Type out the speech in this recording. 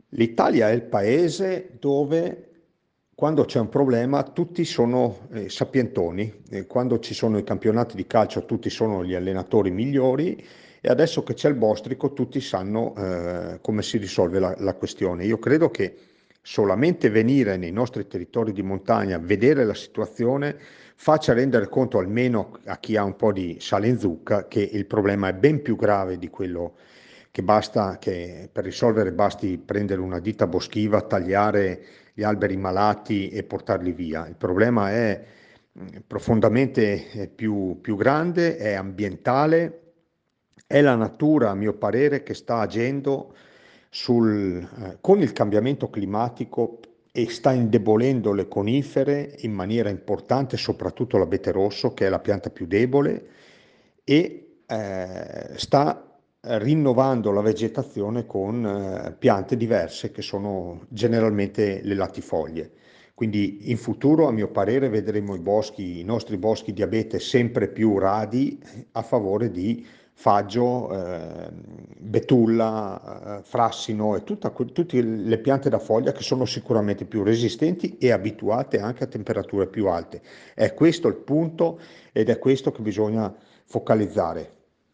L'Italia è il paese dove quando c'è un problema tutti sono sapientoni, e quando ci sono i campionati di calcio tutti sono gli allenatori migliori e adesso che c'è il bostrico tutti sanno come si risolve la questione. Io credo che solamente venire nei nostri territori di montagna, vedere la situazione, faccia rendere conto almeno a chi ha un po' di sale in zucca che il problema è ben più grave di quello che per risolvere basti prendere una ditta boschiva, tagliare gli alberi malati e portarli via. Il problema è profondamente più grande, è ambientale, è la natura, a mio parere, che sta agendo con il cambiamento climatico e sta indebolendo le conifere in maniera importante, soprattutto l'abete rosso, che è la pianta più debole, e sta rinnovando la vegetazione con piante diverse che sono generalmente le latifoglie. Quindi in futuro, a mio parere, vedremo i nostri boschi di abete sempre più radi a favore di faggio, betulla, frassino e tutte le piante da foglia che sono sicuramente più resistenti e abituate anche a temperature più alte. È questo il punto ed è questo che bisogna focalizzare.